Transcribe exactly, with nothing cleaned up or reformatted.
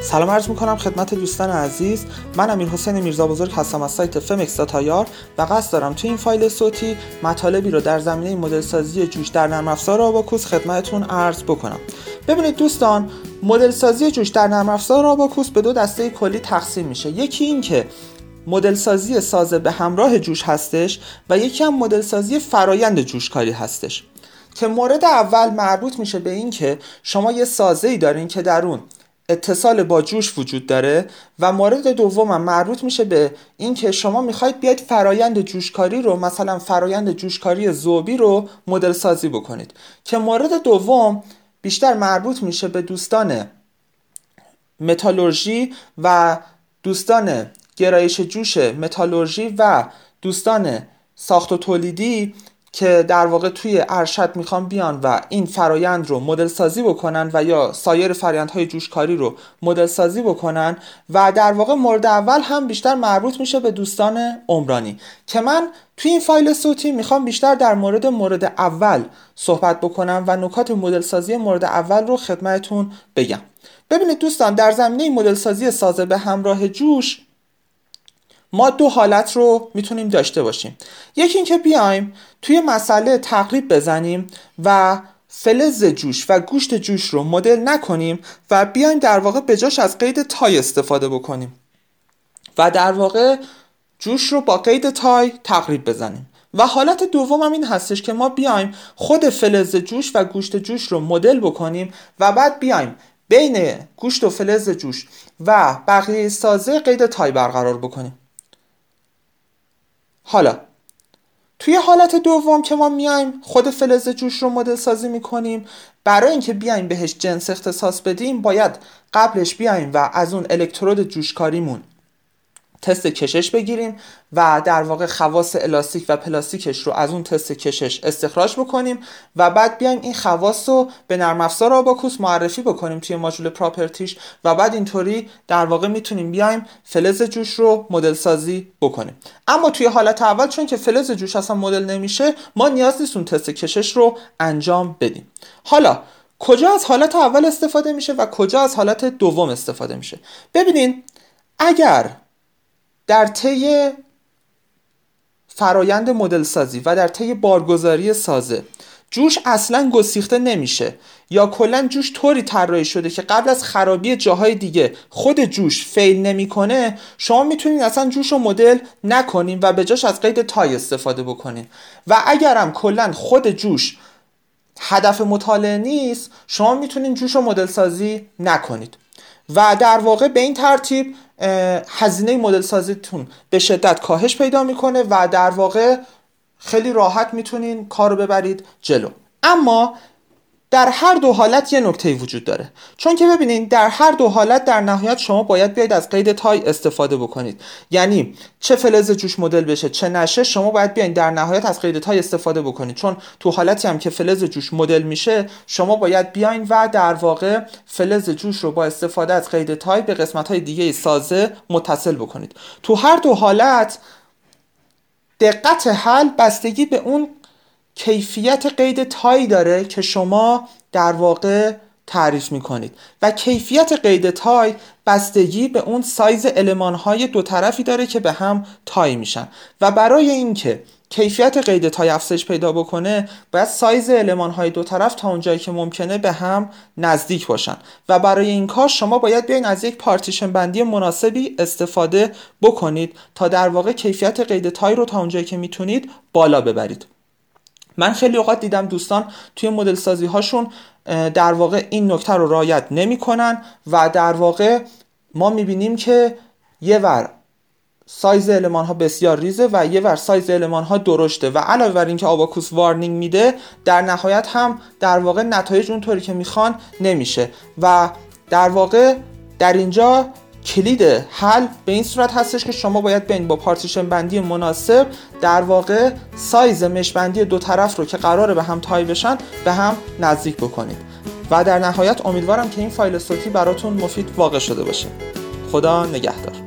سلام عرض میکنم خدمت دوستان عزیز. من امیرحسین میرزا بزرگ هستم از سایت فمکس داتایار و قصد دارم توی این فایل صوتی مطالبی رو در زمینه مدل سازی جوش در نرم افزار آباکوس خدمتتون عرض بکنم. ببینید دوستان، مدل سازی جوش در نرم افزار آباکوس به دو دسته کلی تقسیم میشه. یکی این که مدل سازی سازه به همراه جوش هستش و یکی هم مدل سازی فرایند جوشکاری هستش، که مورد اول مربوط میشه به این که شما یه سازه‌ای دارین که در اون اتصال با جوش وجود داره و مورد دوم هم مربوط میشه به این که شما میخواید بیاید فرایند جوشکاری رو، مثلا فرایند جوشکاری ذوبی رو مدل سازی بکنید، که مورد دوم بیشتر مربوط میشه به دوستان متالورژی و دوستان گرایش جوش متالورژی و دوستان ساخت و تولیدی که در واقع توی ارشد میخوان بیان و این فرایند رو مدل سازی بکنن و یا سایر فرایندهای جوشکاری رو مدل سازی بکنن. و در واقع مورد اول هم بیشتر مربوط میشه به دوستان عمرانی، که من توی این فایل صوتی میخوام بیشتر در مورد مورد اول صحبت بکنم و نکات مدل سازی مورد اول رو خدمتتون بگم. ببینید دوستان، در زمینه مدل سازی سازه به همراه جوش ما دو حالت رو میتونیم داشته باشیم. یکی این که بیایم توی مسئله تقریب بزنیم و فلز جوش و گوشت جوش رو مدل نکنیم و بیایم در واقع به جاش از قید تای استفاده بکنیم و در واقع جوش رو با قید تای تقریب بزنیم. و حالت دوم هم این هستش که ما بیایم خود فلز جوش و گوشت جوش رو مدل بکنیم و بعد بیایم بین گوشت و فلز جوش و بقیه سازه قید تای برقرار بکنیم. حالا توی حالت دوم که ما میایم خود فلز جوش رو مدل سازی میکنیم، برای اینکه بیایم بهش جنس اختصاص بدیم باید قبلش بیایم و از اون الکترود جوشکاریمون تست کشش بگیریم و در واقع خواص الاستیک و پلاستیکش رو از اون تست کشش استخراج بکنیم و بعد بیایم این خواص رو به نرم افزار آباکوس معرفی بکنیم توی ماژول پراپرتیش و بعد اینطوری در واقع میتونیم بیایم فلز جوش رو مدل سازی بکنیم. اما توی حالت اول چون که فلز جوش اصلا مدل نمیشه، ما نیاز نیست اون تست کشش رو انجام بدیم. حالا کجا از حالت اول استفاده میشه و کجا از حالت دوم استفاده میشه؟ ببینین، اگر در طی فرایند مدل سازی و در طی بارگذاری سازه جوش اصلا گسیخته نمیشه یا کلا جوش طوری طراحی شده که قبل از خرابی جاهای دیگه خود جوش فیل نمیکنه، شما میتونید اصلا جوش رو مدل نکنین و به جاش از قید تای استفاده بکنین. و اگرم کلا خود جوش هدف مطالعه نیست، شما میتونین جوش رو مدل سازی نکنید و در واقع به این ترتیب هزینه مدل سازیتون به شدت کاهش پیدا میکنه و در واقع خیلی راحت میتونین کار رو ببرید جلو. اما در هر دو حالت یه نکته وجود داره، چون که ببینین در هر دو حالت در نهایت شما باید بیاید از قید تای استفاده بکنید. یعنی چه فلز جوش مدل بشه چه نشه، شما باید بیاین در نهایت از قید تای استفاده بکنید، چون تو حالتی هم که فلز جوش مدل میشه شما باید بیاین و در واقع فلز جوش رو با استفاده از قید تای به قسمت‌های دیگه سازه متصل بکنید. تو هر دو حالت دقت حل بستگی به اون کیفیت قید تایی داره که شما در واقع تعریف میکنید و کیفیت قید تای بستگی به اون سایز المان‌های دو طرفی داره که به هم تای میشن و برای اینکه کیفیت قید تای افزایش پیدا بکنه باید سایز المان‌های دو طرف تا اونجایی که ممکنه به هم نزدیک باشن و برای این کار شما باید بیاین از یک پارتیشن بندی مناسبی استفاده بکنید تا در واقع کیفیت قید تای رو تا اونجایی که میتونید بالا ببرید. من خیلی اوقات دیدم دوستان توی مدل سازی هاشون در واقع این نکته رو رعایت نمی کنن و در واقع ما میبینیم که یه ور سایز المان ها بسیار ریزه و یه ور سایز المان ها درشته و علاوه بر این که آباکوس وارنینگ میده، در نهایت هم در واقع نتایج اونطوری که میخوان نمیشه و در واقع در اینجا کلید حل به این صورت هستش که شما باید بین با پارتیشن بندی مناسب در واقع سایز مش بندی دو طرف رو که قراره به هم تای بشن به هم نزدیک بکنید و در نهایت امیدوارم که این فایل صوتی براتون مفید واقع شده باشه. خدا نگهدار.